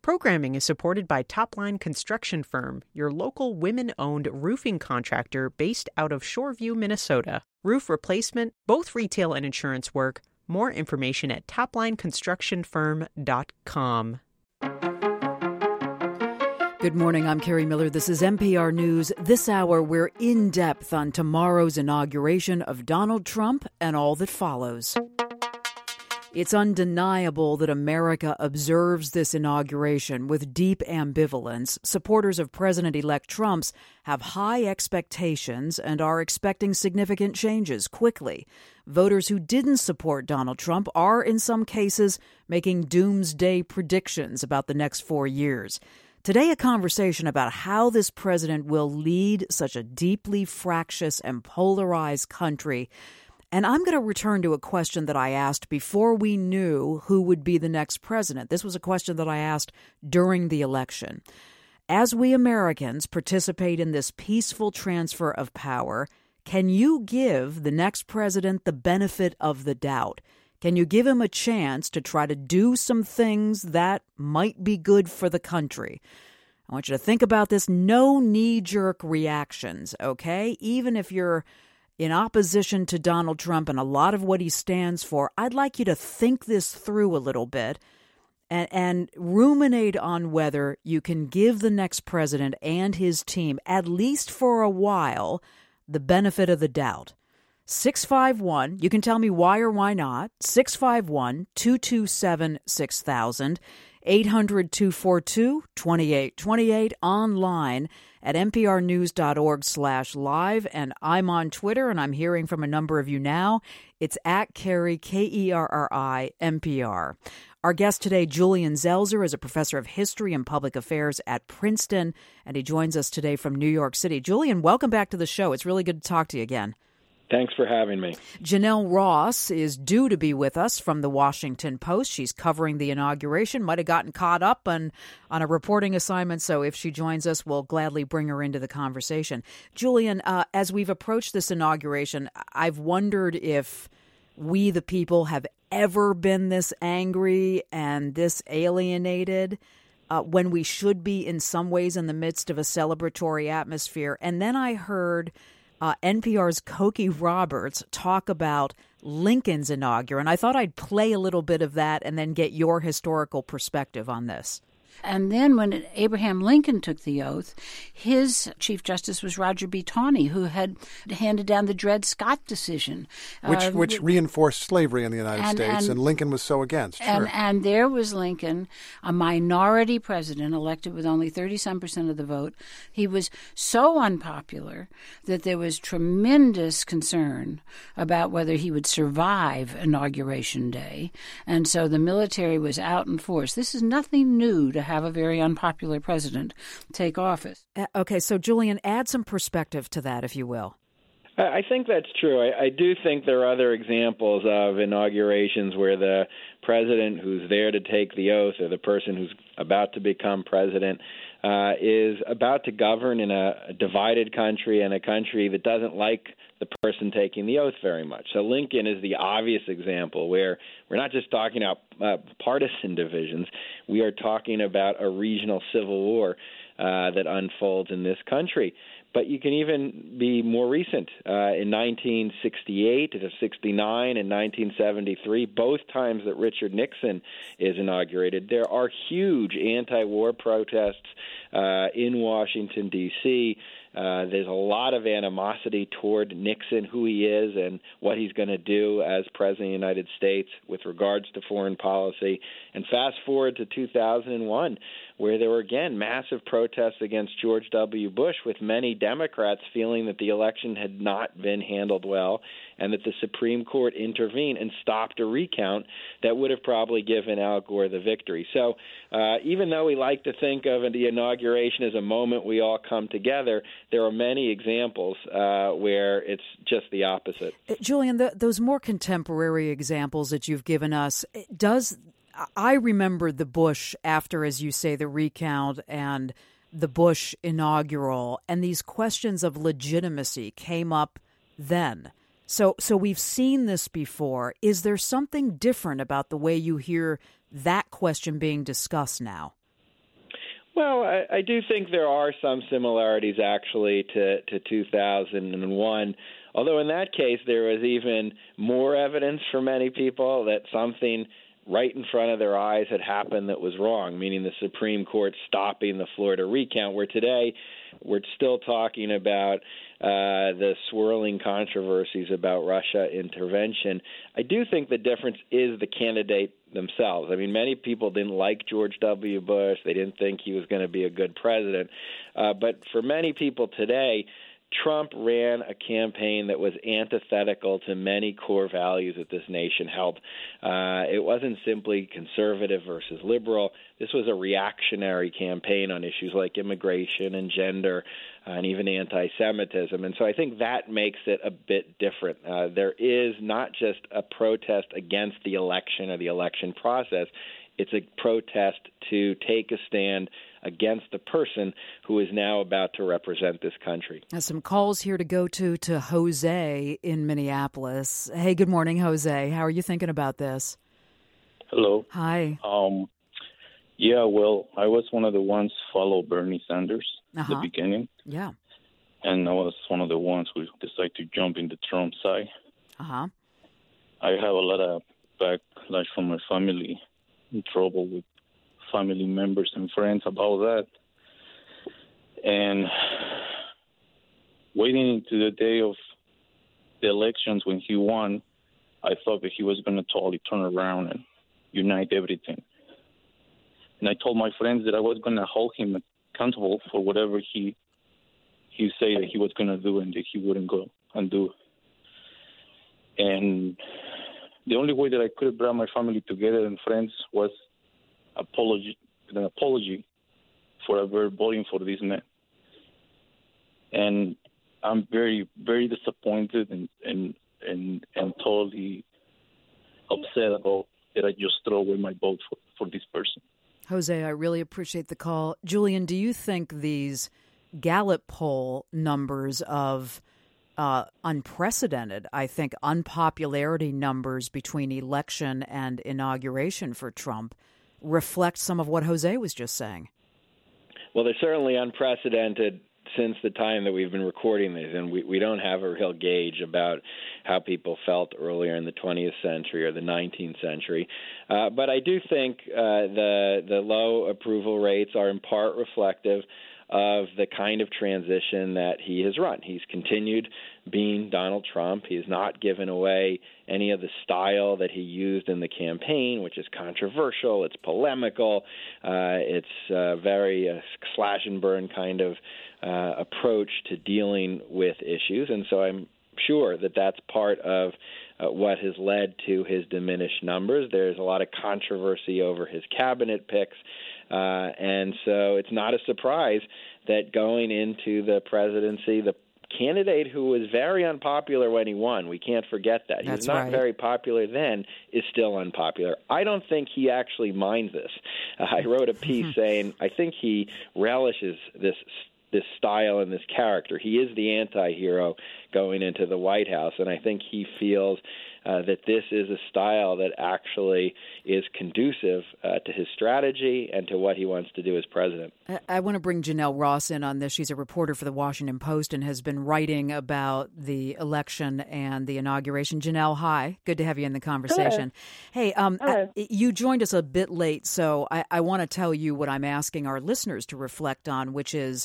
Programming is supported by Topline Construction Firm, your local women-owned roofing contractor based out of Shoreview, Minnesota. Roof replacement, both retail and insurance work. More information at toplineconstructionfirm.com. Good morning, I'm Carrie Miller. This is NPR News. This hour, we're in depth on tomorrow's inauguration of Donald Trump and all that follows. It's undeniable that America observes this inauguration with deep ambivalence. Supporters of President-elect Trump's have high expectations and are expecting significant changes quickly. Voters who didn't support Donald Trump are, in some cases, making doomsday predictions about the next 4 years. Today, a conversation about how this president will lead such a deeply fractious and polarized country. And I'm going to return to a question that I asked before we knew who would be the next president. This was a question that I asked during the election. As we Americans participate in this peaceful transfer of power, can you give the next president the benefit of the doubt? Can you give him a chance to try to do some things that might be good for the country? I want you to think about this. No knee-jerk reactions, okay? Even if you're in opposition to Donald Trump and a lot of what he stands for, I'd like you to think this through a little bit and ruminate on whether you can give the next president and his team, at least for a while, the benefit of the doubt. 651, you can tell me why or why not, 651-227-6000, 800-242-2828, online at nprnews.org/live. And I'm on Twitter, and I'm hearing from a number of you now. It's at Kerry, Kerri, NPR. Our guest today, Julian Zelzer, is a professor of history and public affairs at Princeton, and he joins us today from New York City. Julian, welcome back to the show. It's really good to talk to you again. Thanks for having me. Janelle Ross is due to be with us from the Washington Post. She's covering the inauguration, might have gotten caught up on a reporting assignment, so if she joins us, we'll gladly bring her into the conversation. Julian, as we've approached this inauguration, I've wondered if we, the people, have ever been this angry and this alienated when we should be in some ways in the midst of a celebratory atmosphere. And then I heard NPR's Cokie Roberts talk about Lincoln's inauguration. I thought I'd play a little bit of that and then get your historical perspective on this. And then when Abraham Lincoln took the oath, his Chief Justice was Roger B. Taney, who had handed down the Dred Scott decision. Which reinforced slavery in the United States, and Lincoln was so against. Sure. And there was Lincoln, a minority president elected with only 30-some% of the vote. He was so unpopular that there was tremendous concern about whether he would survive Inauguration Day. And so the military was out in force. This is nothing new to have a very unpopular president take office. Okay, so Julian, add some perspective to that, if you will. I think that's true. I do think there are other examples of inaugurations where the president who's there to take the oath, or the person who's about to become president, is about to govern in a divided country, and a country that doesn't like the person taking the oath very much. So Lincoln is the obvious example where we're not just talking about partisan divisions. We are talking about a regional civil war that unfolds in this country. But you can even be more recent. In 1968, 69, and 1973, both times that Richard Nixon is inaugurated, there are huge anti-war protests in Washington, D.C. There's a lot of animosity toward Nixon, who he is and what he's going to do as president of the United States with regards to foreign policy. And fast forward to 2001, where there were, again, massive protests against George W. Bush, with many Democrats feeling that the election had not been handled well and that the Supreme Court intervened and stopped a recount that would have probably given Al Gore the victory. So even though we like to think of the inauguration as a moment we all come together, there are many examples where it's just the opposite. Julian, those more contemporary examples that you've given us, I remember the Bush after, as you say, the recount and the Bush inaugural, and these questions of legitimacy came up then. So we've seen this before. Is there something different about the way you hear that question being discussed now? Well, I do think there are some similarities, actually, to 2001. Although in that case, there was even more evidence for many people that something right in front of their eyes had happened that was wrong, meaning the Supreme Court stopping the Florida recount, where today we're still talking about the swirling controversies about Russia intervention. I do think the difference is the candidate themselves. I mean, many people didn't like George W. Bush. They didn't think he was going to be a good president. But for many people today, Trump ran a campaign that was antithetical to many core values that this nation held. It wasn't simply conservative versus liberal. This was a reactionary campaign on issues like immigration and gender and even anti-Semitism. And so I think that makes it a bit different. There is not just a protest against the election or the election process. It's a protest to take a stand against the person who is now about to represent this country. Now, some calls here to go to Jose in Minneapolis. Hey, good morning, Jose. How are you thinking about this? Hello. Hi. Yeah, well, I was one of the ones follow Bernie Sanders at the beginning. Yeah. And I was one of the ones who decided to jump in the Trump side. Uh-huh. I have a lot of backlash from my family, in trouble with family members and friends about that. And waiting into the day of the elections when he won, I thought that he was going to totally turn around and unite everything. And I told my friends that I was going to hold him accountable for whatever he said that he was going to do and that he wouldn't go and do. And the only way that I could have brought my family together and friends was an apology for ever voting for this man. And I'm very, very disappointed and totally upset about that I just throw away my vote for this person. Jose, I really appreciate the call. Julian, do you think these Gallup poll numbers of unprecedented, I think, unpopularity numbers between election and inauguration for Trump reflect some of what Jose was just saying? Well, they're certainly unprecedented since the time that we've been recording these, and we don't have a real gauge about how people felt earlier in the 20th century or the 19th century. But I do think the low approval rates are in part reflective of the kind of transition that he has run. He's continued being Donald Trump. He has not given away any of the style that he used in the campaign, which is controversial, it's polemical, it's very slash and burn kind of approach to dealing with issues. And so I'm sure that that's part of what has led to his diminished numbers. There's a lot of controversy over his cabinet picks. And so it's not a surprise that going into the presidency, the candidate who was very unpopular when he won, we can't forget that. He was not very popular then, is still unpopular. I don't think he actually minds this. I wrote a piece saying I think he relishes this style and this character. He is the anti-hero going into the White House, and I think he feels that this is a style that actually is conducive to his strategy and to what he wants to do as president. I want to bring Janelle Ross in on this. She's a reporter for the Washington Post and has been writing about the election and the inauguration. Janelle, hi. Good to have you in the conversation. Hello. Hey, you joined us a bit late, so I want to tell you what I'm asking our listeners to reflect on, which is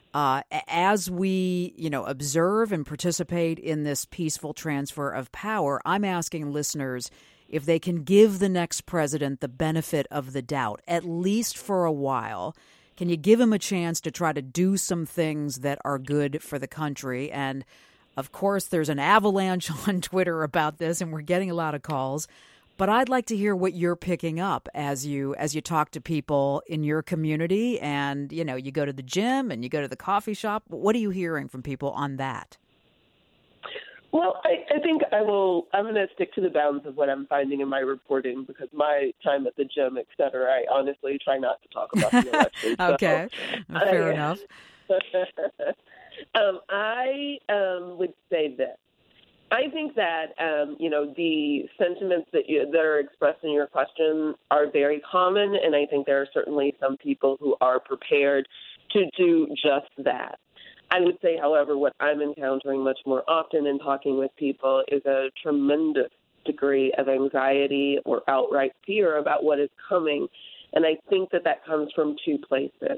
as we, observe and participate in this peaceful transfer of power, I'm asking listeners if they can give the next president the benefit of the doubt, at least for a while. Can you give him a chance to try to do some things that are good for the country? And, of course, there's an avalanche on Twitter about this, and we're getting a lot of calls. But I'd like to hear what you're picking up as you talk to people in your community and, you go to the gym and you go to the coffee shop. What are you hearing from people on that? Well, I think I'm going to stick to the bounds of what I'm finding in my reporting because my time at the gym, et cetera, I honestly try not to talk about the election. Okay, fair enough. I would say this. I think that, the sentiments that are expressed in your question are very common, and I think there are certainly some people who are prepared to do just that. I would say, however, what I'm encountering much more often in talking with people is a tremendous degree of anxiety or outright fear about what is coming, and I think that comes from two places.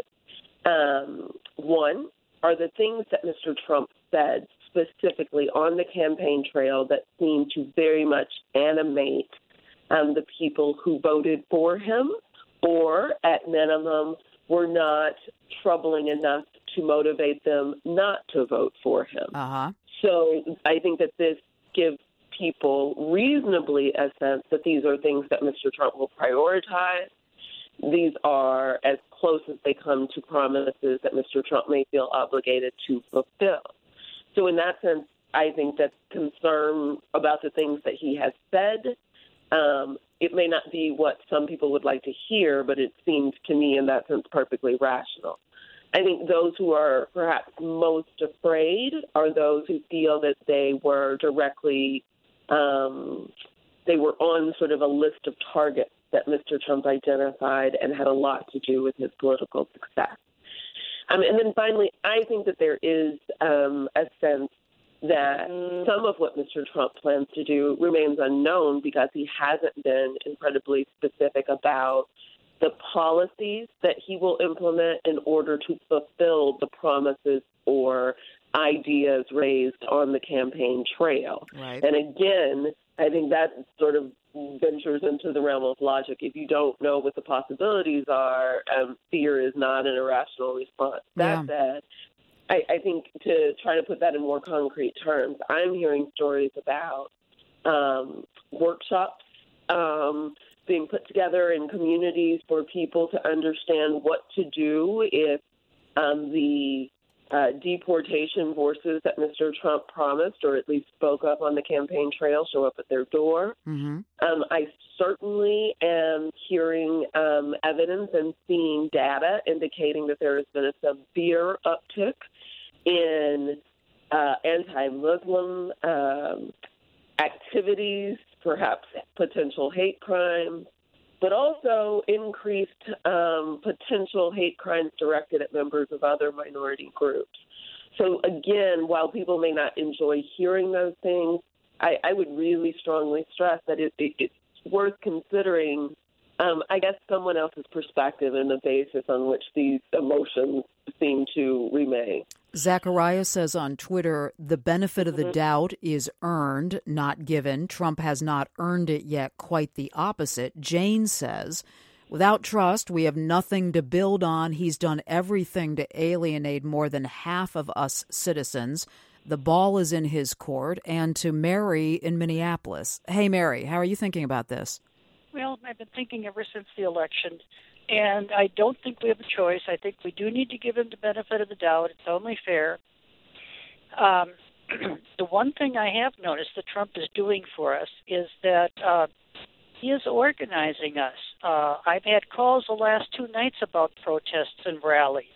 One are the things that Mr. Trump said specifically on the campaign trail that seem to very much animate the people who voted for him, or at minimum were not troubling enough to motivate them not to vote for him. Uh-huh. So I think that this gives people reasonably a sense that these are things that Mr. Trump will prioritize. These are as close as they come to promises that Mr. Trump may feel obligated to fulfill. So in that sense, I think that concern about the things that he has said, it may not be what some people would like to hear, but it seems to me in that sense perfectly rational. I think those who are perhaps most afraid are those who feel that they were directly, they were on sort of a list of targets that Mr. Trump identified and had a lot to do with his political success. And then finally, I think that there is a sense that some of what Mr. Trump plans to do remains unknown because he hasn't been incredibly specific about the policies that he will implement in order to fulfill the promises or ideas raised on the campaign trail. Right. And again, I think that sort of ventures into the realm of logic. If you don't know what the possibilities are, fear is not an irrational response. That said, I think to try to put that in more concrete terms, I'm hearing stories about workshops being put together in communities for people to understand what to do if the deportation forces that Mr. Trump promised, or at least spoke up on the campaign trail, show up at their door. Mm-hmm. I certainly am hearing evidence and seeing data indicating that there has been a severe uptick in anti-Muslim activities, perhaps potential hate crimes, but also increased potential hate crimes directed at members of other minority groups. So again, while people may not enjoy hearing those things, I would really strongly stress that it's worth considering, I guess, someone else's perspective and the basis on which these emotions seem to remain. Zachariah says on Twitter, the benefit of the doubt is earned, not given. Trump has not earned it yet, quite the opposite. Jane says, without trust, we have nothing to build on. He's done everything to alienate more than half of us citizens. The ball is in his court. And to Mary in Minneapolis. Hey, Mary, how are you thinking about this? Well, I've been thinking ever since the election, and I don't think we have a choice. I think we do need to give him the benefit of the doubt. It's only fair. The one thing I have noticed that Trump is doing for us is that he is organizing us. I've had calls the last 2 nights about protests and rallies.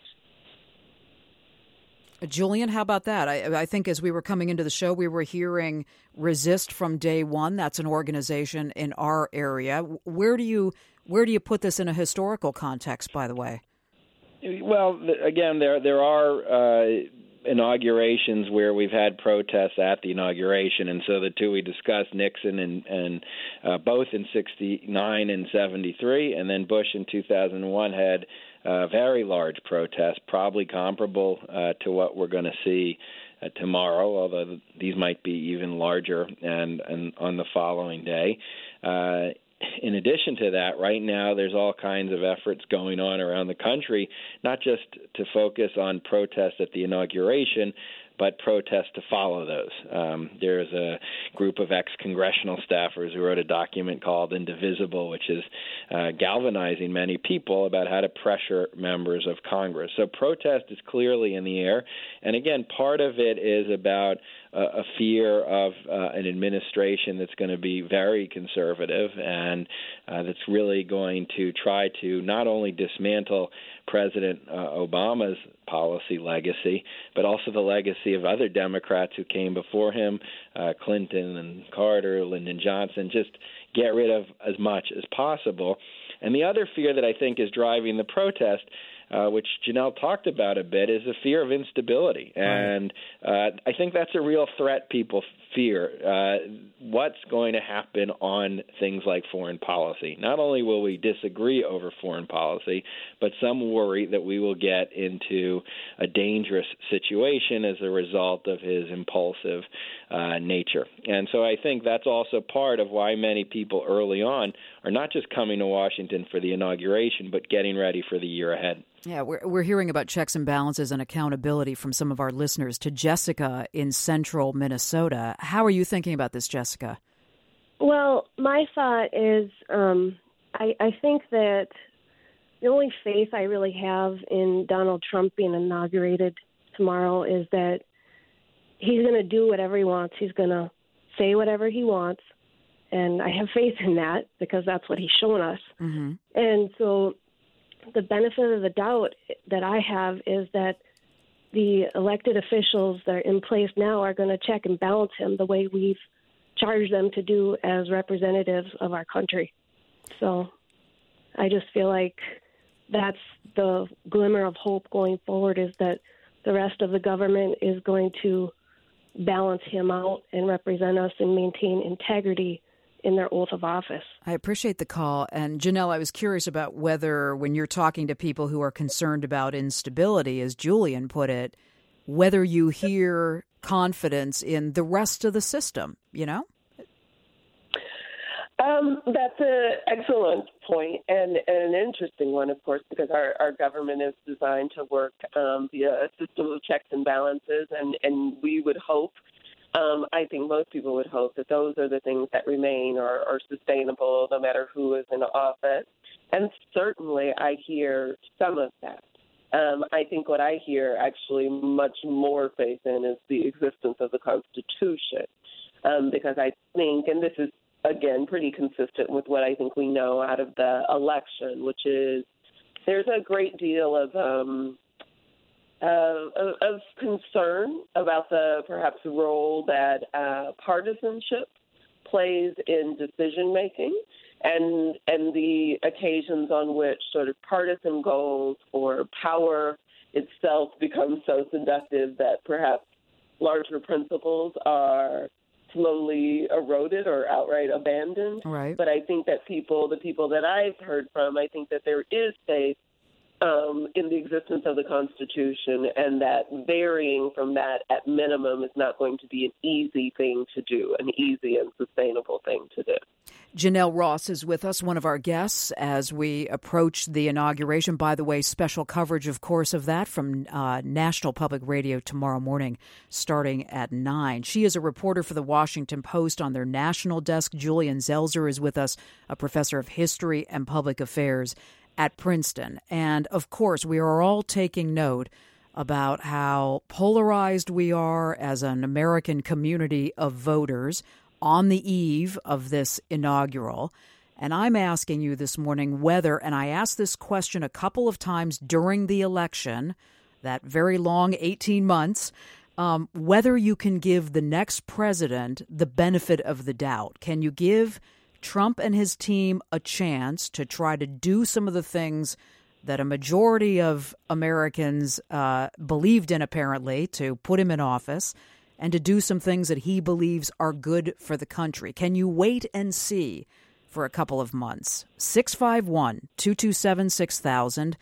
Julian, how about that? I think as we were coming into the show, we were hearing Resist from day one. That's an organization in our area. Where do you put this in a historical context, by the way? Well, again, there are inaugurations where we've had protests at the inauguration, and so the two we discussed, Nixon and both in 69 and 73, and then Bush in 2001 had very large protests, probably comparable to what we're going to see tomorrow, although these might be even larger and on the following day. In addition to that, right now there's all kinds of efforts going on around the country, not just to focus on protests at the inauguration, but protests to follow those. There's a group of ex-congressional staffers who wrote a document called Indivisible, which is galvanizing many people about how to pressure members of Congress. So protest is clearly in the air. And again, part of it is about a fear of an administration that's going to be very conservative and that's really going to try to not only dismantle President Obama's policy legacy, but also the legacy of other Democrats who came before him, Clinton and Carter, Lyndon Johnson, just get rid of as much as possible. And the other fear that I think is driving the protest, which Janelle talked about a bit, is the fear of instability. And I think that's a real threat people fear. What's going to happen on things like foreign policy? Not only will we disagree over foreign policy, but some worry that we will get into a dangerous situation as a result of his impulsive nature. And so I think that's also part of why many people early on are not just coming to Washington for the inauguration, but getting ready for the year ahead. Yeah, we're hearing about checks and balances and accountability from some of our listeners. To Jessica in central Minnesota, how are you thinking about this, Jessica? Well, my thought is I think that the only faith I really have in Donald Trump being inaugurated tomorrow is that he's going to do whatever he wants. He's going to say whatever he wants. And I have faith in that because that's what he's shown us. Mm-hmm. And so the benefit of the doubt that I have is that the elected officials that are in place now are going to check and balance him the way we've charged them to do as representatives of our country. So I just feel like that's the glimmer of hope going forward, is that the rest of the government is going to balance him out and represent us and maintain integrity in their oath of office. I appreciate the call. And Janelle, I was curious about whether when you're talking to people who are concerned about instability, as Julian put it, whether you hear confidence in the rest of the system, you know? That's an excellent point and an interesting one, of course, because our government is designed to work via a system of checks and balances, and we would hope, I think most people would hope, that those are the things that remain or are sustainable no matter who is in office. And certainly I hear some of that. I think what I hear actually much more faith in is the existence of the Constitution, because I think, and this is, again, pretty consistent with what I think we know out of the election, which is there's a great deal of concern about the perhaps role that partisanship plays in decision making, and the occasions on which sort of partisan goals or power itself become so seductive that perhaps larger principles are slowly eroded or outright abandoned. Right. But I think that the people that I've heard from, I think that there is faith in the existence of the Constitution, and that varying from that at minimum is not going to be an easy thing to do, an easy and sustainable thing to do. Janelle Ross is with us, one of our guests, as we approach the inauguration. By the way, special coverage, of course, of that from National Public Radio tomorrow morning, starting at 9. She is a reporter for the Washington Post on their national desk. Julian Zelzer is with us, a professor of history and public affairs at Princeton. And, of course, we are all taking note about how polarized we are as an American community of voters on the eve of this inaugural. And I'm asking you this morning whether, and I asked this question a couple of times during the election, that very long 18 months, whether you can give the next president the benefit of the doubt. Can you give Trump and his team a chance to try to do some of the things that a majority of Americans believed in, apparently, to put him in office, and to do some things that he believes are good for the country? Can you wait and see for a couple of months? 651-227-6000,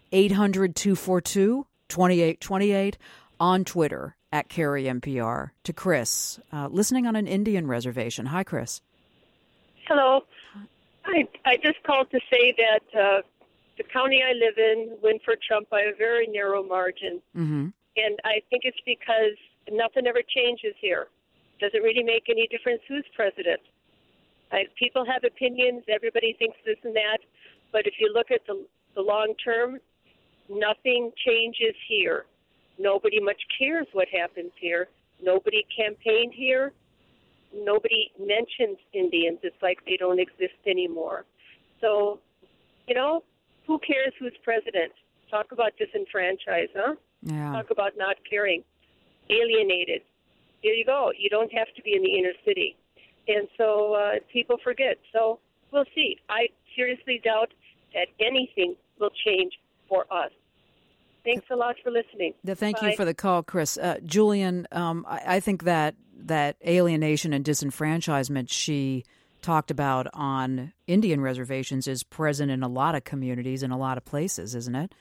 800-242-2828, on Twitter at Carrie NPR. To Chris, listening on an Indian reservation. Hi, Chris. Hello. I just called to say that the county I live in went for Trump by a very narrow margin. Mm-hmm. And I think it's because nothing ever changes here. Doesn't really make any difference who's president. People have opinions. Everybody thinks this and that. But if you look at the long term, nothing changes here. Nobody much cares what happens here. Nobody campaigned here. Nobody mentions Indians. It's like they don't exist anymore. So, who cares who's president? Talk about disenfranchised, huh? Yeah. Talk about not caring. Alienated. There you go. You don't have to be in the inner city. And so people forget. So we'll see. I seriously doubt that anything will change for us. Thanks a lot for listening. Thank Bye. you for the call, Chris. Julian, I think that alienation and disenfranchisement she talked about on Indian reservations is present in a lot of communities in a lot of places, isn't it?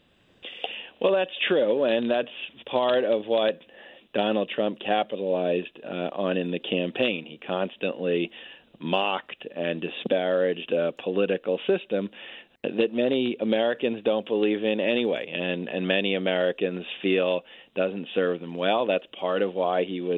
Well, that's true, and that's part of what Donald Trump capitalized on in the campaign. He constantly mocked and disparaged a political system that many Americans don't believe in anyway, and many Americans feel doesn't serve them well. That's part of why he was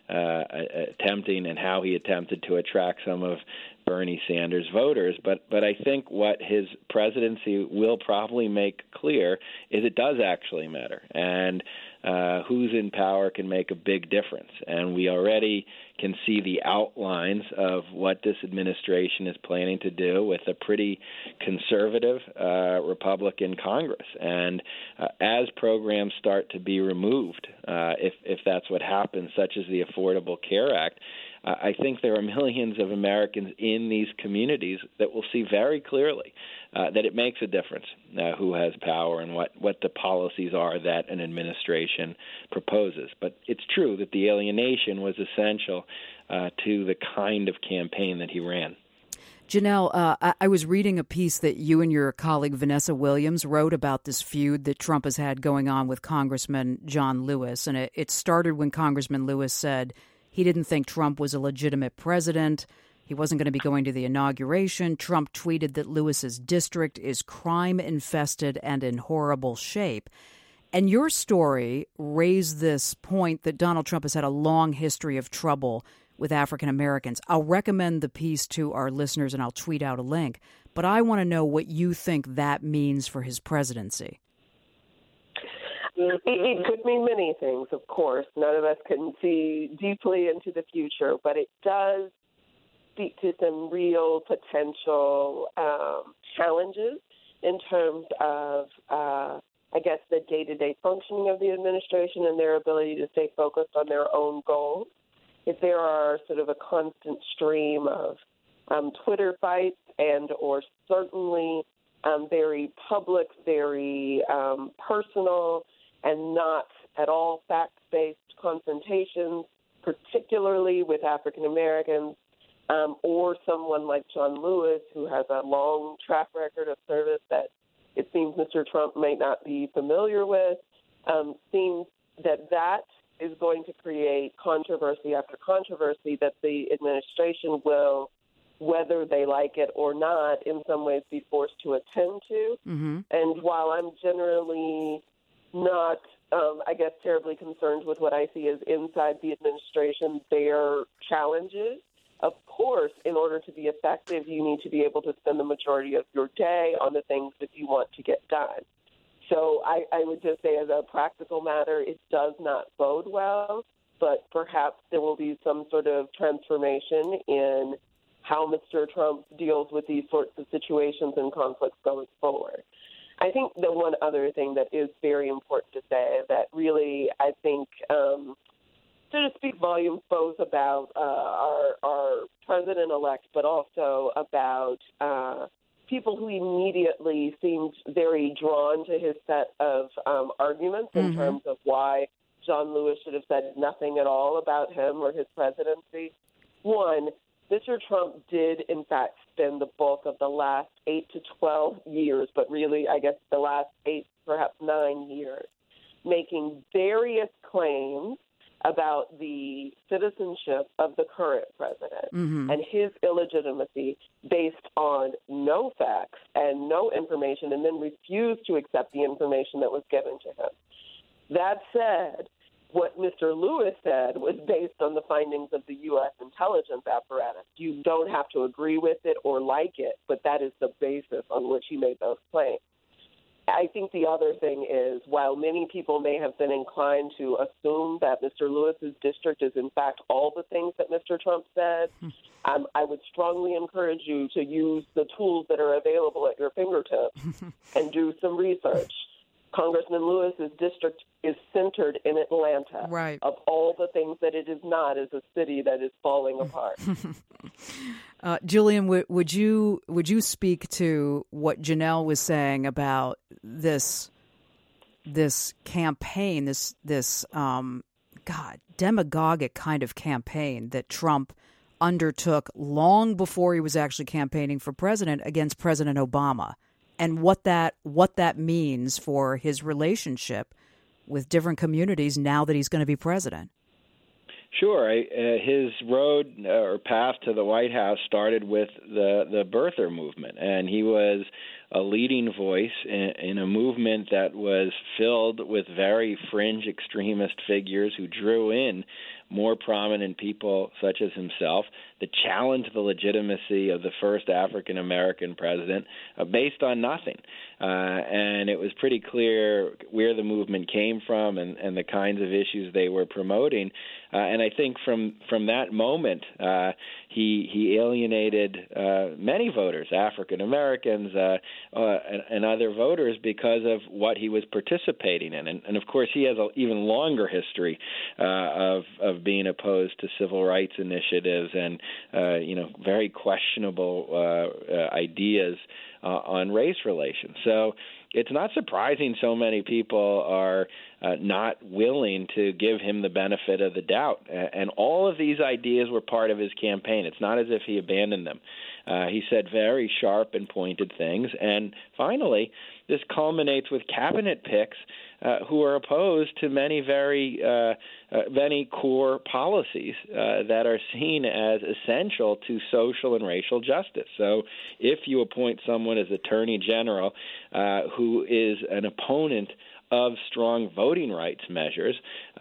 attempting and how he attempted to attract some of Bernie Sanders voters. But I think what his presidency will probably make clear is it does actually matter, and who's in power can make a big difference. And we already can see the outlines of what this administration is planning to do with a pretty conservative Republican Congress. And as programs start to be removed, if that's what happens, such as the Affordable Care Act, I think there are millions of Americans in these communities that will see very clearly that it makes a difference who has power and what the policies are that an administration proposes. But it's true that the alienation was essential to the kind of campaign that he ran. Janelle, I was reading a piece that you and your colleague Vanessa Williams wrote about this feud that Trump has had going on with Congressman John Lewis. And it started when Congressman Lewis said he didn't think Trump was a legitimate president. He wasn't going to be going to the inauguration. Trump tweeted that Lewis's district is crime-infested and in horrible shape. And your story raised this point that Donald Trump has had a long history of trouble with African Americans. I'll recommend the piece to our listeners, and I'll tweet out a link. But I want to know what you think that means for his presidency. It could mean many things, of course. None of us can see deeply into the future, but it does speak to some real potential challenges in terms of, the day-to-day functioning of the administration and their ability to stay focused on their own goals. If there are sort of a constant stream of Twitter fights and or certainly very public, very personal, and not at all fact-based confrontations, particularly with African Americans, or someone like John Lewis, who has a long track record of service that it seems Mr. Trump might not be familiar with, seems that is going to create controversy after controversy that the administration will, whether they like it or not, in some ways be forced to attend to. Mm-hmm. And while I'm generally not, terribly concerned with what I see as inside the administration, their challenges, of course, in order to be effective, you need to be able to spend the majority of your day on the things that you want to get done. So I would just say as a practical matter, it does not bode well, but perhaps there will be some sort of transformation in how Mr. Trump deals with these sorts of situations and conflicts going forward. I think the one other thing that is very important to say that really, I think, sort of speak volumes both about our president-elect, but also about people who immediately seemed very drawn to his set of arguments in terms of why John Lewis should have said nothing at all about him or his presidency. One, Mr. Trump did, in fact, spend the bulk of the last 8 to 12 years, but really, I guess, the last 8, perhaps 9 years, making various claims about the citizenship of the current president and his illegitimacy based on no facts and no information, and then refused to accept the information that was given to him. That said, what Mr. Lewis said was based on the findings of the U.S. intelligence apparatus. You don't have to agree with it or like it, but that is the basis on which he made those claims. I think the other thing is, while many people may have been inclined to assume that Mr. Lewis's district is in fact all the things that Mr. Trump said, I would strongly encourage you to use the tools that are available at your fingertips and do some research. Congressman Lewis's district is centered in Atlanta. Right. Of all the things that it is not, is a city that is falling apart. Julian, would you speak to what Janelle was saying about this campaign, this demagogic kind of campaign that Trump undertook long before he was actually campaigning for president against President Obama, and what that means for his relationship with different communities now that he's going to be president? Sure. His road or path to the White House started with the birther movement, and he was a leading voice in a movement that was filled with very fringe extremist figures who drew in more prominent people such as himself that challenged the legitimacy of the first African-American president based on nothing. And it was pretty clear where the movement came from and the kinds of issues they were promoting. And I think from that moment, he alienated many voters, African-Americans and other voters, because of what he was participating in. And of course, he has an even longer history of being opposed to civil rights initiatives and very questionable ideas on race relations. So it's not surprising so many people are not willing to give him the benefit of the doubt. And all of these ideas were part of his campaign. It's not as if he abandoned them. He said very sharp and pointed things. And finally, this culminates with cabinet picks who are opposed to many many core policies that are seen as essential to social and racial justice. So if you appoint someone as Attorney General who is an opponent of strong voting rights measures,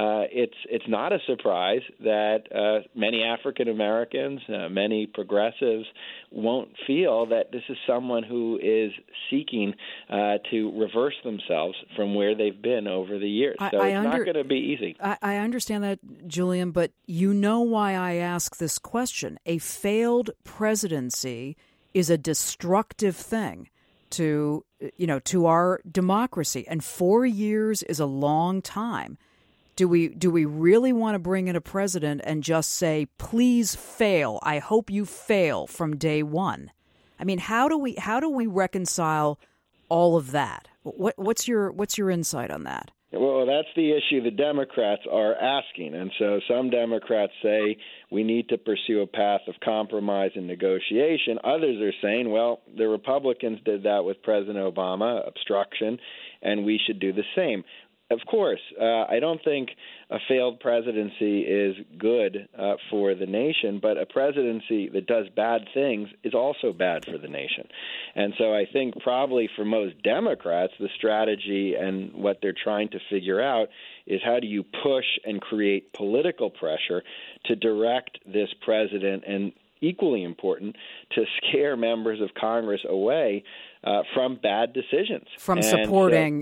it's not a surprise that many African Americans, many progressives won't feel that this is someone who is seeking to reverse themselves from where they've been over the years. So it's not going to be easy. I understand that, Julian, but you know why I ask this question. A failed presidency is a destructive thing to our democracy, and 4 years is a long time. Do we really want to bring in a president and just say, please fail? I hope you fail from day one. I mean, how do we reconcile all of that? What's your insight on that? Well, that's the issue the Democrats are asking. And so some Democrats say we need to pursue a path of compromise and negotiation. Others are saying, well, the Republicans did that with President Obama, obstruction, and we should do the same. Of course, I don't think a failed presidency is good for the nation, but a presidency that does bad things is also bad for the nation. And so I think probably for most Democrats, the strategy and what they're trying to figure out is how do you push and create political pressure to direct this president, and equally important, to scare members of Congress away from bad decisions. From supporting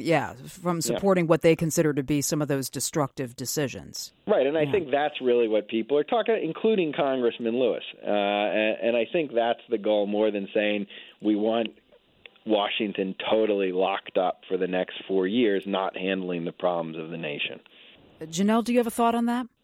what they consider to be some of those destructive decisions. Right, and I think that's really what people are talking, including Congressman Lewis. And I think that's the goal more than saying we want Washington totally locked up for the next 4 years, not handling the problems of the nation. Janelle, do you have a thought on that?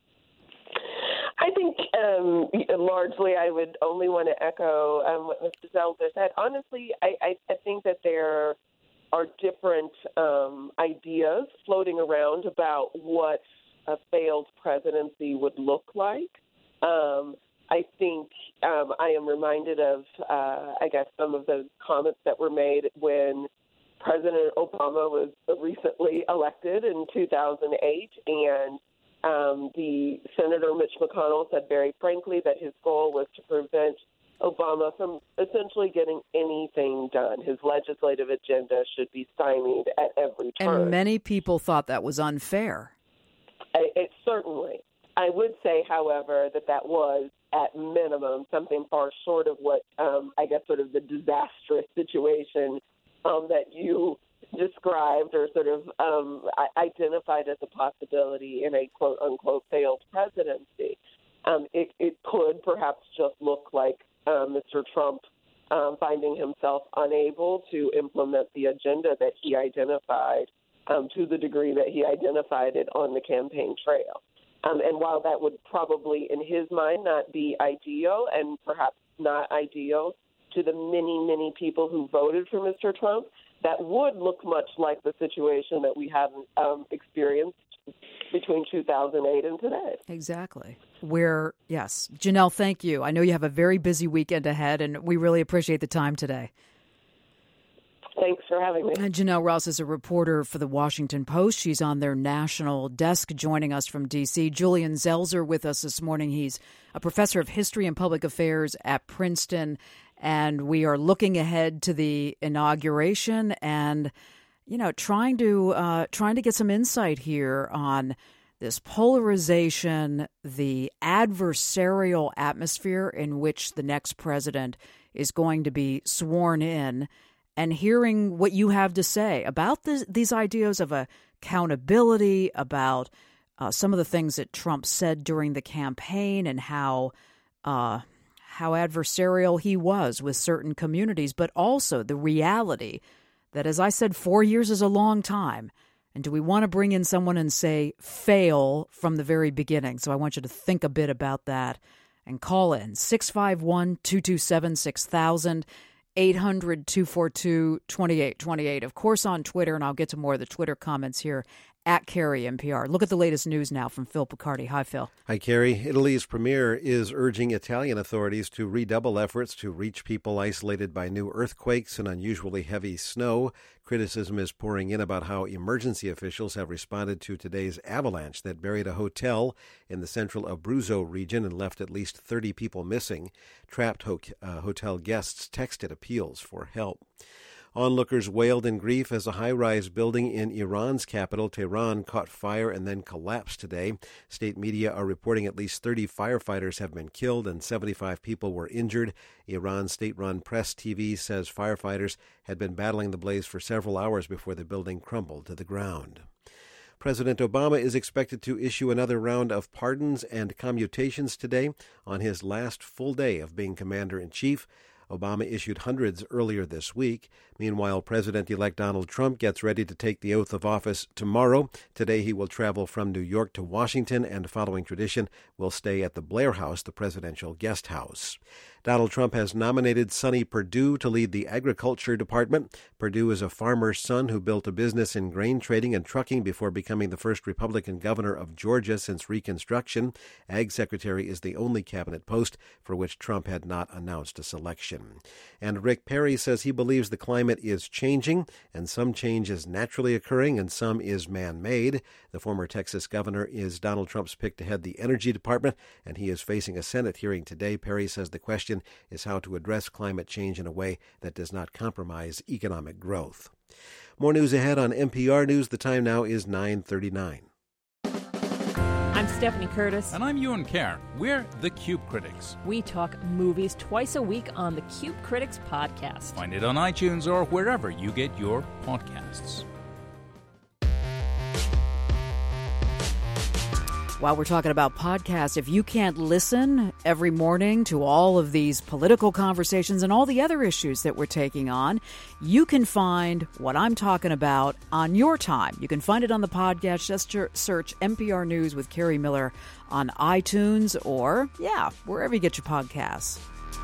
I think largely I would only want to echo what Mr. Zelda said. Honestly, I think that there are different ideas floating around about what a failed presidency would look like. I think I am reminded of, some of the comments that were made when President Obama was recently elected in 2008, and the Senator Mitch McConnell said very frankly that his goal was to prevent Obama from essentially getting anything done. His legislative agenda should be stymied at every turn. And many people thought that was unfair. Certainly. I would say, however, that was at minimum something far short of what sort of the disastrous situation that you described or sort of identified as a possibility in a quote-unquote failed presidency. It could perhaps just look like Mr. Trump finding himself unable to implement the agenda that he identified to the degree that he identified it on the campaign trail. And while that would probably, in his mind, not be ideal and perhaps not ideal to the many, many people who voted for Mr. Trump, that would look much like the situation that we have experienced between 2008 and today. Exactly. Yes. Janelle, thank you. I know you have a very busy weekend ahead, and we really appreciate the time today. Thanks for having me. Janelle Rouse is a reporter for The Washington Post. She's on their national desk joining us from D.C. Julian Zelzer with us this morning. He's a professor of history and public affairs at Princeton, and we are looking ahead to the inauguration and, trying to get some insight here on this polarization, the adversarial atmosphere in which the next president is going to be sworn in, and hearing what you have to say about these ideas of accountability, about some of the things that Trump said during the campaign and how adversarial he was with certain communities, but also the reality that, as I said, 4 years is a long time. And do we want to bring in someone and say fail from the very beginning? So I want you to think a bit about that and call in 651-227-6000, 800-242-2828. Of course, on Twitter, and I'll get to more of the Twitter comments here, at Carrie NPR. Look at the latest news now from Phil Picardi. Hi, Phil. Hi, Carrie. Italy's premier is urging Italian authorities to redouble efforts to reach people isolated by new earthquakes and unusually heavy snow. Criticism is pouring in about how emergency officials have responded to today's avalanche that buried a hotel in the central Abruzzo region and left at least 30 people missing. Trapped hotel guests texted appeals for help. Onlookers wailed in grief as a high-rise building in Iran's capital, Tehran, caught fire and then collapsed today. State media are reporting at least 30 firefighters have been killed and 75 people were injured. Iran's state-run Press TV says firefighters had been battling the blaze for several hours before the building crumbled to the ground. President Obama is expected to issue another round of pardons and commutations today on his last full day of being commander-in-chief. Obama issued hundreds earlier this week. Meanwhile, President-elect Donald Trump gets ready to take the oath of office tomorrow. Today he will travel from New York to Washington and, following tradition, will stay at the Blair House, the presidential guest house. Donald Trump has nominated Sonny Perdue to lead the Agriculture Department. Perdue is a farmer's son who built a business in grain trading and trucking before becoming the first Republican governor of Georgia since Reconstruction. Ag Secretary is the only cabinet post for which Trump had not announced a selection. And Rick Perry says he believes the climate is changing, and some change is naturally occurring and some is man-made. The former Texas governor is Donald Trump's pick to head the Energy Department, and he is facing a Senate hearing today. Perry says the question is how to address climate change in a way that does not compromise economic growth. More news ahead on NPR News. The time now is 9:39. I'm Stephanie Curtis. And I'm Ewan Kerr. We're the Cube Critics. We talk movies twice a week on the Cube Critics podcast. Find it on iTunes or wherever you get your podcasts. While we're talking about podcasts, if you can't listen every morning to all of these political conversations and all the other issues that we're taking on, you can find what I'm talking about on your time. You can find it on the podcast. Just search NPR News with Carrie Miller on iTunes or, wherever you get your podcasts.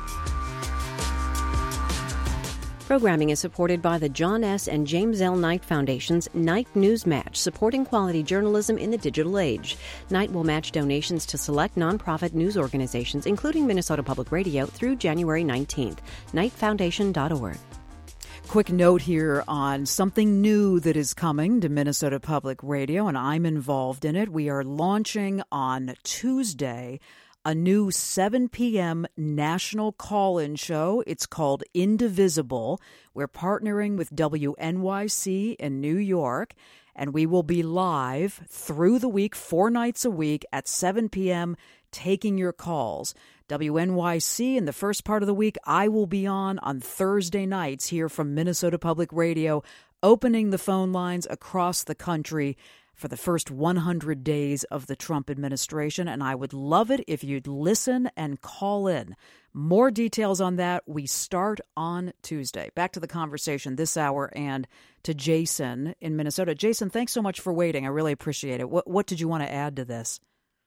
Programming is supported by the John S. and James L. Knight Foundation's Knight News Match, supporting quality journalism in the digital age. Knight will match donations to select nonprofit news organizations, including Minnesota Public Radio, through January 19th. KnightFoundation.org. Quick note here on something new that is coming to Minnesota Public Radio, and I'm involved in it. We are launching on Tuesday a new 7 p.m. national call-in show. It's called Indivisible. We're partnering with WNYC in New York, and we will be live through the week, 4 nights a week at 7 p.m., taking your calls. WNYC in the first part of the week, I will be on Thursday nights here from Minnesota Public Radio opening the phone lines across the country for the first 100 days of the Trump administration, and I would love it if you'd listen and call in. More details on that. We start on Tuesday. Back to the conversation this hour and to Jason in Minnesota. Jason, thanks so much for waiting. I really appreciate it. What did you want to add to this?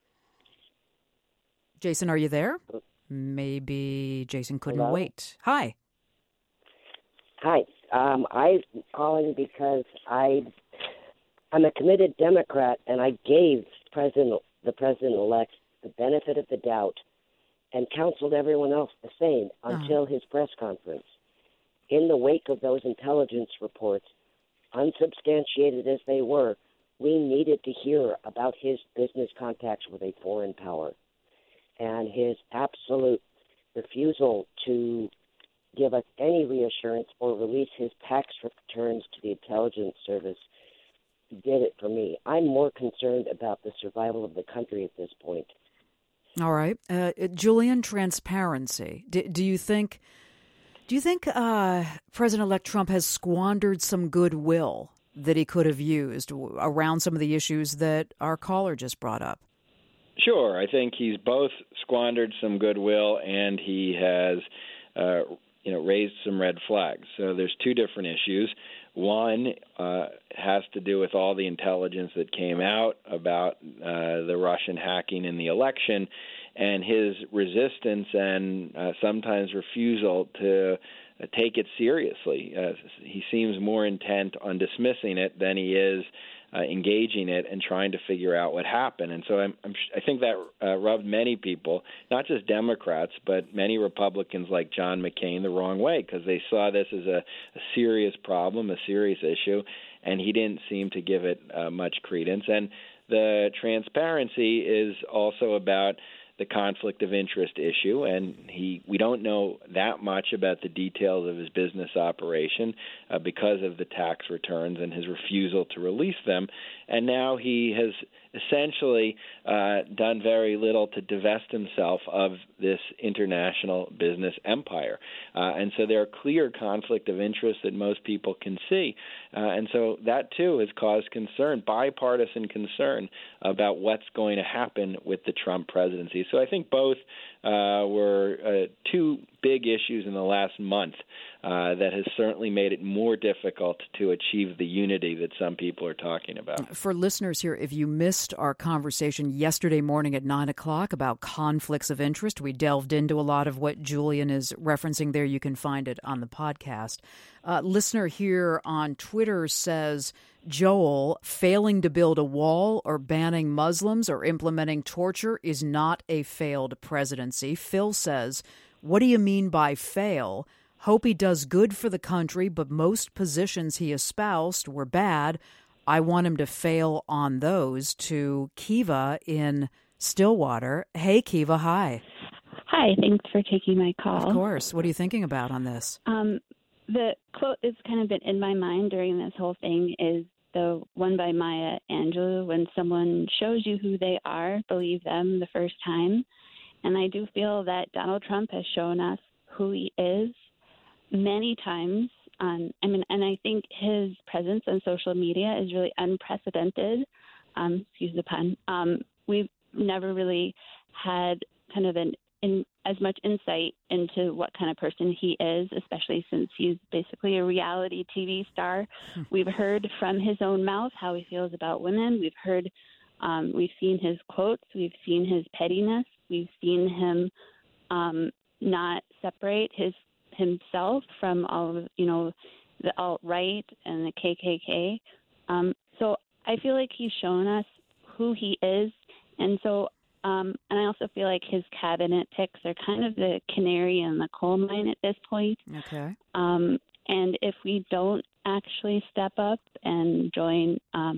Jason, are you there? Maybe Jason couldn't wait. Hi. Hi. I'm calling because I'm a committed Democrat, and I gave the president-elect the benefit of the doubt and counseled everyone else the same until his press conference. In the wake of those intelligence reports, unsubstantiated as they were, we needed to hear about his business contacts with a foreign power. And his absolute refusal to give us any reassurance or release his tax returns to the intelligence service did it for me. I'm more concerned about the survival of the country at this point. All right. Julian, transparency. Do you think President-elect Trump has squandered some goodwill that he could have used around some of the issues that our caller just brought up? Sure. I think he's both squandered some goodwill and he has raised some red flags. So there's two different issues. One has to do with all the intelligence that came out about the Russian hacking in the election and his resistance and sometimes refusal to take it seriously. He seems more intent on dismissing it than he is engaging it and trying to figure out what happened. And so I think that rubbed many people, not just Democrats, but many Republicans like John McCain the wrong way because they saw this as a serious problem, a serious issue, and he didn't seem to give it much credence. And the transparency is also about the conflict of interest issue, and we don't know that much about the details of his business operation because of the tax returns and his refusal to release them. And now he has essentially done very little to divest himself of this international business empire. And so there are clear conflict of interest that most people can see. And so that, too, has caused concern, bipartisan concern about what's going to happen with the Trump presidency. So I think both were two big issues in the last month that has certainly made it more difficult to achieve the unity that some people are talking about. For listeners here, if you missed our conversation yesterday morning at 9 o'clock about conflicts of interest, we delved into a lot of what Julian is referencing there. You can find it on the podcast. Listener here on Twitter says, Joel, failing to build a wall or banning Muslims or implementing torture is not a failed presidency. Phil says, what do you mean by fail? Hope he does good for the country, but most positions he espoused were bad. I want him to fail on those. To Kiva in Stillwater. Hey, Kiva, hi. Hi, thanks for taking my call. Of course. What are you thinking about on this? The quote that's kind of been in my mind during this whole thing is the one by Maya Angelou, when someone shows you who they are, believe them the first time. And I do feel that Donald Trump has shown us who he is many times. And I think his presence on social media is really unprecedented. Excuse the pun. We've never really had kind of as much insight into what kind of person he is, especially since he's basically a reality TV star. We've heard from his own mouth how he feels about women. We've seen his quotes. We've seen his pettiness. We've seen him not separate himself from all of, the alt-right and the KKK. So I feel like he's shown us who he is. And so, and I also feel like his cabinet picks are kind of the canary in the coal mine at this point. Okay. And if we don't actually step up and join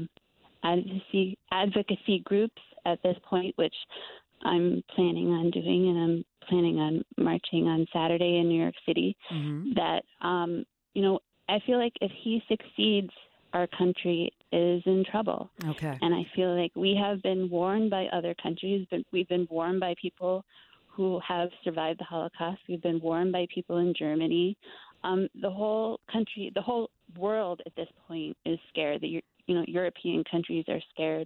advocacy groups at this point, which I'm planning on doing, and I'm planning on marching on Saturday in New York City, that, I feel like if he succeeds, our country is in trouble. Okay. And I feel like we have been warned by other countries, but we've been warned by people who have survived the Holocaust. We've been warned by people in Germany. The whole country, the whole world at this point is scared. European countries are scared.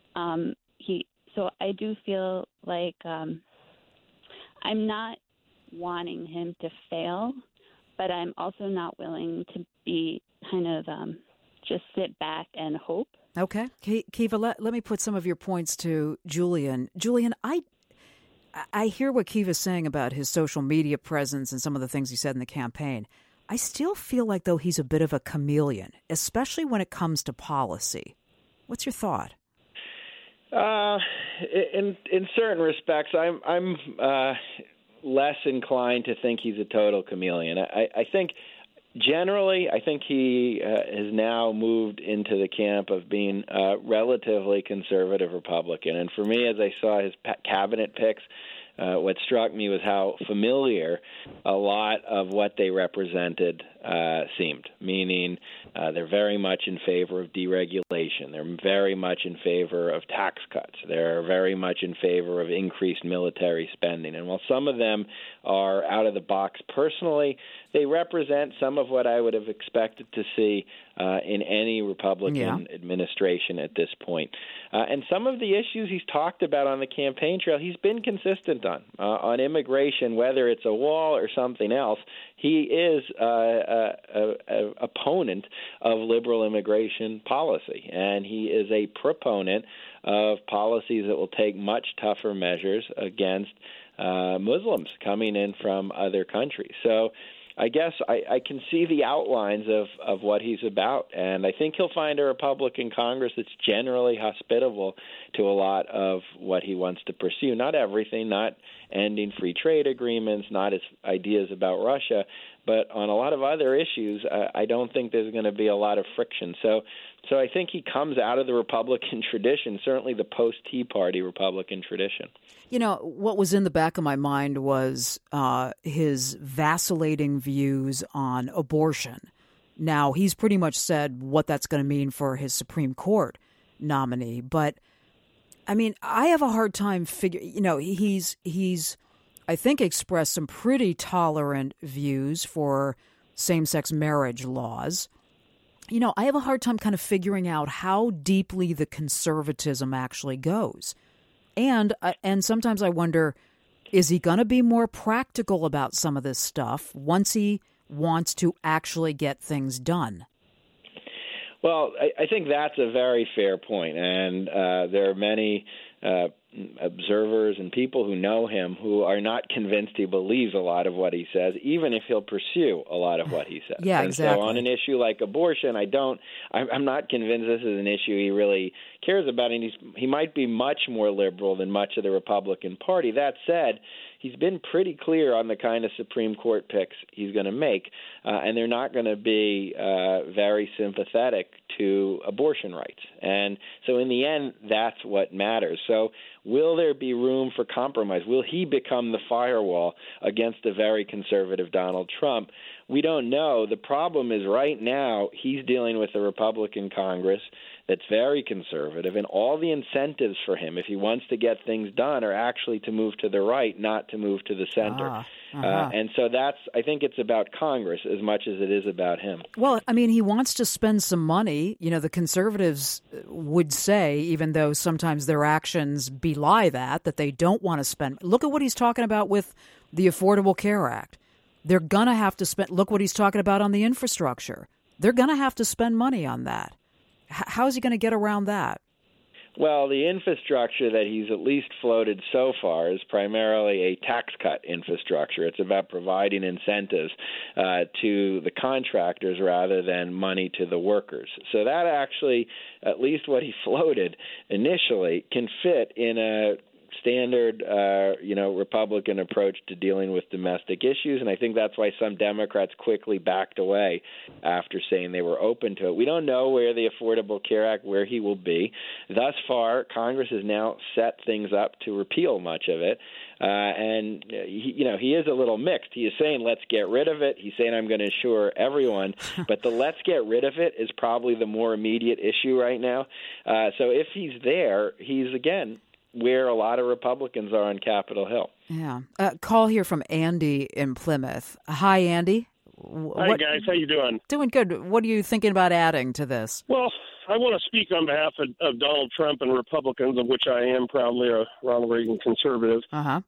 So I do feel like I'm not wanting him to fail, but I'm also not willing to be kind of just sit back and hope. Okay. Kiva, let me put some of your points to Julian. Julian, I hear what Kiva's saying about his social media presence and some of the things he said in the campaign. I still feel like, though, he's a bit of a chameleon, especially when it comes to policy. What's your thought? In certain respects, I'm less inclined to think he's a total chameleon. I think generally, I think he has now moved into the camp of being a relatively conservative Republican. And for me, as I saw his cabinet picks, what struck me was how familiar a lot of what they represented seemed, meaning they're very much in favor of deregulation. They're very much in favor of tax cuts. They're very much in favor of increased military spending. And while some of them are out of the box personally, they represent some of what I would have expected to see in any Republican administration at this point. And some of the issues he's talked about on the campaign trail, he's been consistent on immigration, whether it's a wall or something else. He is an opponent of liberal immigration policy, and he is a proponent of policies that will take much tougher measures against Muslims coming in from other countries. So I guess I can see the outlines of what he's about, and I think he'll find a Republican Congress that's generally hospitable to a lot of what he wants to pursue. Not everything, not ending free trade agreements, not his ideas about Russia, but on a lot of other issues, I don't think there's going to be a lot of friction. So I think he comes out of the Republican tradition, certainly the post-Tea Party Republican tradition. You know, what was in the back of my mind was his vacillating views on abortion. Now, he's pretty much said what that's going to mean for his Supreme Court nominee. But, I mean, I have a hard time figuring, he's I think, expressed some pretty tolerant views for same-sex marriage laws. I have a hard time kind of figuring out how deeply the conservatism actually goes. And sometimes I wonder, is he going to be more practical about some of this stuff once he wants to actually get things done? Well, I think that's a very fair point, and there are many observers and people who know him who are not convinced he believes a lot of what he says, even if he'll pursue a lot of what he says. Yeah, and exactly. So on an issue like abortion, I'm not convinced this is an issue he really cares about, and he might be much more liberal than much of the Republican Party. That said, he's been pretty clear on the kind of Supreme Court picks he's going to make, and they're not going to be very sympathetic to abortion rights. And so in the end, that's what matters. So will there be room for compromise? Will he become the firewall against a very conservative Donald Trump? We don't know. The problem is right now he's dealing with a Republican Congress that's very conservative, and all the incentives for him, if he wants to get things done, are actually to move to the right, not to move to the center. And so I think it's about Congress as much as it is about him. Well, I mean, he wants to spend some money. The conservatives would say, even though sometimes their actions belie that they don't want to spend. Look at what he's talking about with the Affordable Care Act. They're going to have to spend. Look what he's talking about on the infrastructure. They're going to have to spend money on that. How is he going to get around that? Well, the infrastructure that he's at least floated so far is primarily a tax cut infrastructure. It's about providing incentives to the contractors rather than money to the workers. So that actually, at least what he floated initially, can fit in a standard, Republican approach to dealing with domestic issues, and I think that's why some Democrats quickly backed away after saying they were open to it. We don't know where the Affordable Care Act, where he will be. Thus far, Congress has now set things up to repeal much of it, and he is a little mixed. He is saying, let's get rid of it. He's saying, I'm going to insure everyone, but the let's get rid of it is probably the more immediate issue right now. So if he's there, he's, again, where a lot of Republicans are on Capitol Hill. Yeah. Call here from Andy in Plymouth. Hi, Andy. Hi, guys. How you doing? Doing good. What are you thinking about adding to this? Well, I want to speak on behalf of Donald Trump and Republicans, of which I am proudly a Ronald Reagan conservative. Uh-huh.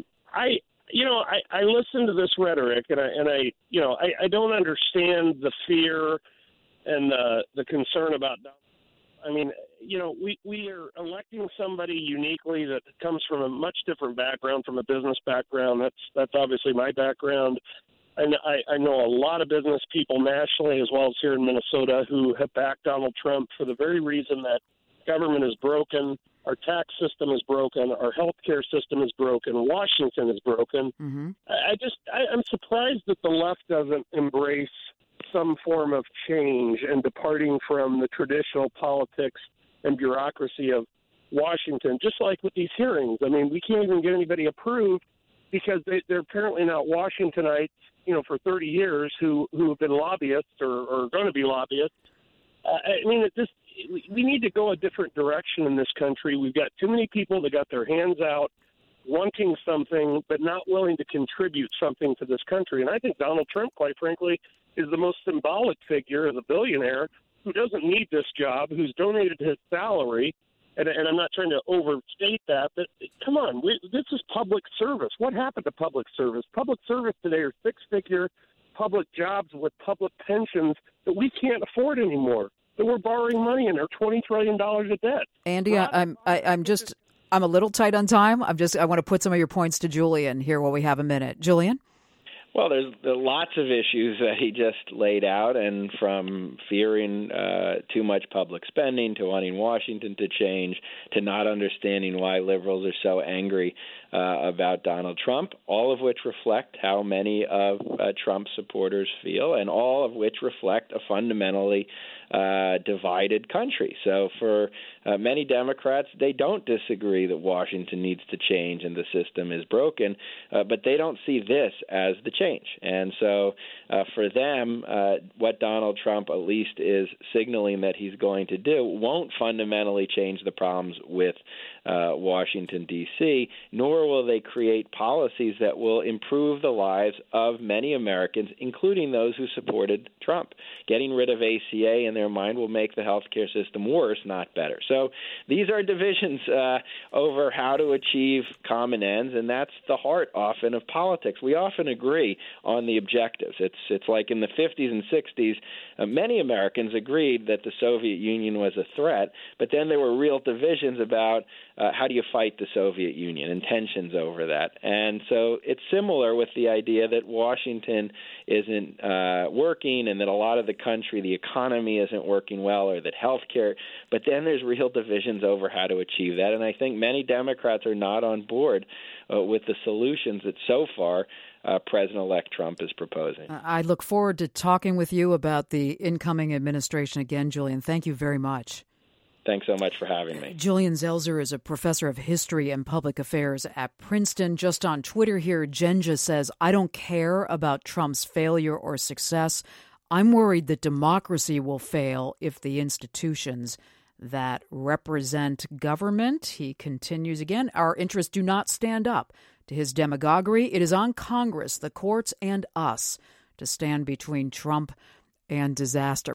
I listen to this rhetoric, and I don't understand the fear and the concern about Donald. I mean, we are electing somebody uniquely that comes from a much different background, from a business background. That's obviously my background. I know a lot of business people nationally as well as here in Minnesota who have backed Donald Trump for the very reason that government is broken, our tax system is broken, our healthcare system is broken, Washington is broken. Mm-hmm. I'm surprised that the left doesn't embrace some form of change and departing from the traditional politics and bureaucracy of Washington, just like with these hearings. I mean, we can't even get anybody approved because they're apparently not Washingtonites, for 30 years who have been lobbyists or going to be lobbyists. We need to go a different direction in this country. We've got too many people that got their hands out wanting something but not willing to contribute something to this country. And I think Donald Trump, quite frankly, is the most symbolic figure as a billionaire who doesn't need this job, who's donated his salary. And I'm not trying to overstate that, but come on, this is public service. What happened to public service? Public service today are six-figure public jobs with public pensions that we can't afford anymore. That we're borrowing money and they're $20 trillion of debt. Andy, I'm a little tight on time. I want to put some of your points to Julian here while we have a minute. Julian? Well, there's lots of issues that he just laid out, and from fearing too much public spending to wanting Washington to change to not understanding why liberals are so angry about Donald Trump, all of which reflect how many of Trump's supporters feel, and all of which reflect a fundamentally divided country. So for many Democrats, they don't disagree that Washington needs to change and the system is broken, but they don't see this as the change. And so for them, what Donald Trump at least is signaling that he's going to do won't fundamentally change the problems with Washington, D.C., nor will they create policies that will improve the lives of many Americans, including those who supported Trump. Getting rid of ACA in their mind will make the healthcare system worse, not better. So these are divisions over how to achieve common ends, and that's the heart often of politics. We often agree on the objectives. It's like in the 50s and 60s, many Americans agreed that the Soviet Union was a threat, but then there were real divisions about how do you fight the Soviet Union and tensions over that. And so it's similar with the idea that Washington isn't working and that a lot of the country, the economy isn't working well, or that healthcare, but then there's real divisions over how to achieve that. And I think many Democrats are not on board with the solutions that so far President-elect Trump is proposing. I look forward to talking with you about the incoming administration again, Julian. Thank you very much. Thanks so much for having me. Julian Zelzer is a professor of history and public affairs at Princeton. Just on Twitter here, Jenja says, I don't care about Trump's failure or success. I'm worried that democracy will fail if the institutions that represent government, he continues again, our interests do not stand up to his demagoguery. It is on Congress, the courts, and us to stand between Trump and disaster.